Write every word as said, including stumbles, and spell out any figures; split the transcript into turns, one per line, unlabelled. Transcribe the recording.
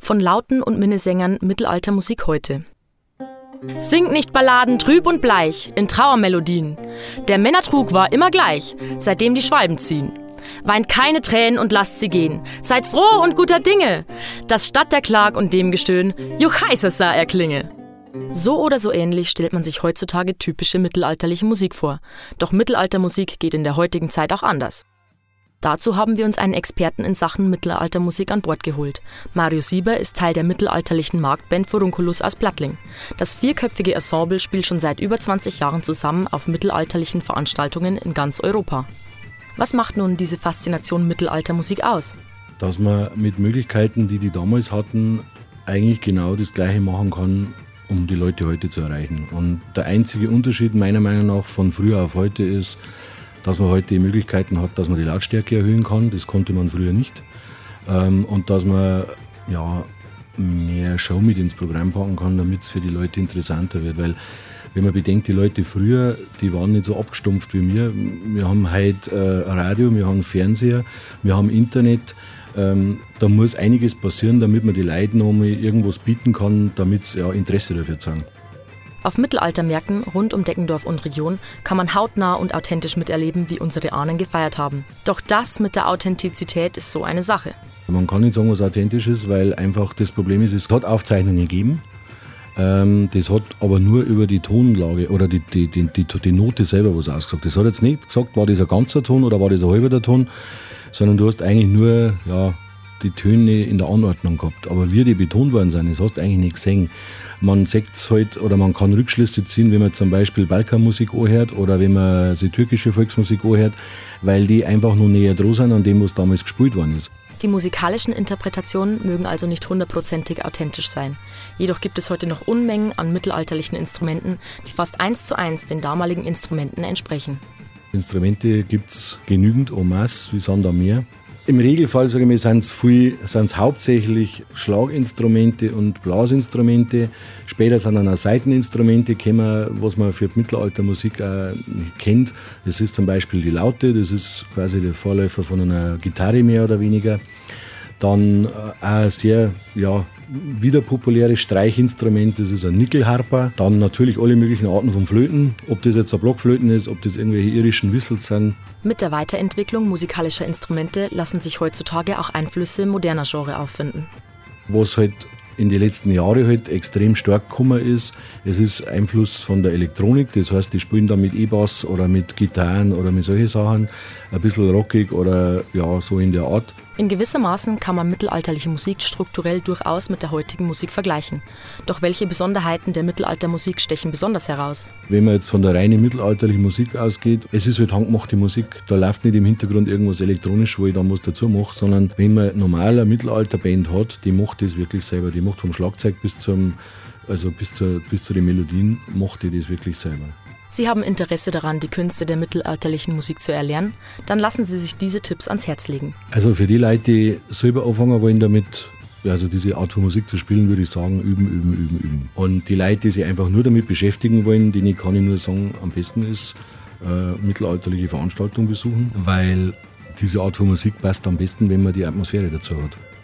von Lauten und Minnesängern Mittelaltermusik heute. Singt nicht Balladen trüb und bleich in Trauermelodien. Der Männertrug war immer gleich, seitdem die Schwalben ziehen. Weint keine Tränen und lasst sie gehen. Seid froh und guter Dinge, dass statt der Klag und dem Gestöhn Juchheißes sah erklinge. So oder so ähnlich stellt man sich heutzutage typische mittelalterliche Musik vor. Doch Mittelaltermusik geht in der heutigen Zeit auch anders. Dazu haben wir uns einen Experten in Sachen Mittelaltermusik an Bord geholt. Mario Sieber ist Teil der mittelalterlichen Marktband Furunculus aus Plattling. Das vierköpfige Ensemble spielt schon seit über zwanzig Jahren zusammen auf mittelalterlichen Veranstaltungen in ganz Europa. Was macht nun diese Faszination Mittelaltermusik aus?
Dass man mit Möglichkeiten, die die damals hatten, eigentlich genau das Gleiche machen kann, um die Leute heute zu erreichen. Und der einzige Unterschied meiner Meinung nach von früher auf heute ist, dass man heute die Möglichkeiten hat, dass man die Lautstärke erhöhen kann. Das konnte man früher nicht. Und dass man ja, mehr Show mit ins Programm packen kann, damit es für die Leute interessanter wird. Weil wenn man bedenkt, die Leute früher, die waren nicht so abgestumpft wie wir. Wir haben heute äh, Radio, wir haben Fernseher, wir haben Internet. Ähm, da muss einiges passieren, damit man die Leute noch mal irgendwas bieten kann, damit sie ja, Interesse dafür zeigen.
Auf Mittelaltermärkten rund um Deckendorf und Region kann man hautnah und authentisch miterleben, wie unsere Ahnen gefeiert haben. Doch das mit der Authentizität ist so eine Sache.
Man kann nicht sagen, was authentisch ist, weil einfach das Problem ist, es hat Aufzeichnungen gegeben. Ähm, das hat aber nur über die Tonlage oder die, die, die, die, die Note selber was ausgesagt. Das hat jetzt nicht gesagt, war das ein ganzer Ton oder war das ein halber Ton, sondern du hast eigentlich nur ja, die Töne in der Anordnung gehabt. Aber wie die betont worden sind, das hast du eigentlich nicht gesehen. Man sieht es halt, oder man kann Rückschlüsse ziehen, wenn man zum Beispiel Balkanmusik anhört oder wenn man die türkische Volksmusik anhört, weil die einfach noch näher dran sind an dem, was damals gespielt worden ist.
Die musikalischen Interpretationen mögen also nicht hundertprozentig authentisch sein. Jedoch gibt es heute noch Unmengen an mittelalterlichen Instrumenten, die fast eins zu eins den damaligen Instrumenten entsprechen.
Instrumente gibt es genügend, en masse, wie sind da mehr. Im Regelfall, sage ich mal, sind es viel, sind's hauptsächlich Schlaginstrumente und Blasinstrumente. Später sind dann auch Saiteninstrumente gekommen, was man für die Mittelaltermusik auch kennt. Das ist zum Beispiel die Laute, das ist quasi der Vorläufer von einer Gitarre mehr oder weniger. Dann auch sehr ja, wieder populäres Streichinstrument, das ist ein Nickelharper. Dann natürlich alle möglichen Arten von Flöten, ob das jetzt ein Blockflöten ist, ob das irgendwelche irischen Whistles sind.
Mit der Weiterentwicklung musikalischer Instrumente lassen sich heutzutage auch Einflüsse moderner Genre auffinden.
Was halt in den letzten Jahren halt extrem stark gekommen ist, es ist Einfluss von der Elektronik, das heißt, die spielen da mit E-Bass oder mit Gitarren oder mit solchen Sachen, ein bisschen rockig oder ja, so in der Art.
In gewissermaßen kann man mittelalterliche Musik strukturell durchaus mit der heutigen Musik vergleichen. Doch welche Besonderheiten der Mittelaltermusik stechen besonders heraus?
Wenn man jetzt von der reinen mittelalterlichen Musik ausgeht, es ist halt handgemachte Musik. Da läuft nicht im Hintergrund irgendwas elektronisch, wo ich dann was dazu mache, sondern wenn man normal eine Mittelalterband hat, die macht das wirklich selber. Die macht vom Schlagzeug bis zum, also bis zur, bis zu den Melodien, macht die das wirklich selber.
Sie haben Interesse daran, die Künste der mittelalterlichen Musik zu erlernen? Dann lassen Sie sich diese Tipps ans Herz legen.
Also für die Leute, die selber anfangen wollen damit, also diese Art von Musik zu spielen, würde ich sagen, üben, üben, üben, üben. Und die Leute, die sich einfach nur damit beschäftigen wollen, denen kann ich nur sagen, am besten ist äh, mittelalterliche Veranstaltungen besuchen, weil diese Art von Musik passt am besten, wenn man die Atmosphäre dazu hat.